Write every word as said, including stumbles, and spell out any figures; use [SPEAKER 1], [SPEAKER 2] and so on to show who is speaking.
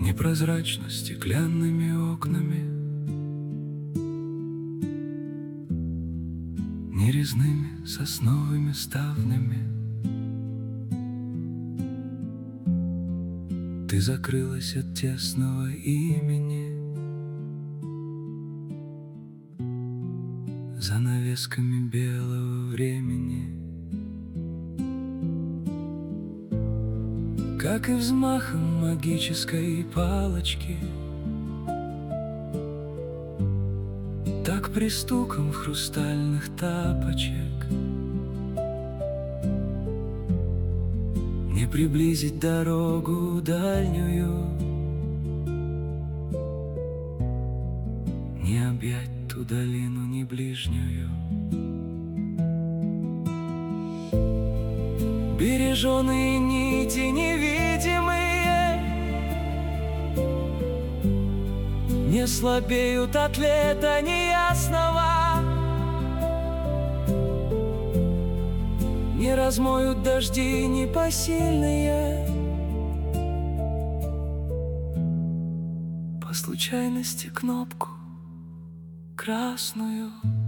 [SPEAKER 1] непрозрачно стеклянными окнами, нерезными сосновыми ставнями. Ты закрылась от тесного имени занавесками белого времени. Как и взмахом магической палочки, так при стуком хрустальных тапочек не приблизить дорогу дальнюю, не объять ту долину, ни ближнюю. Береженые нити невидимые не слабеют от лета неясного, не размоют дожди непосильные. По случайности кнопку красную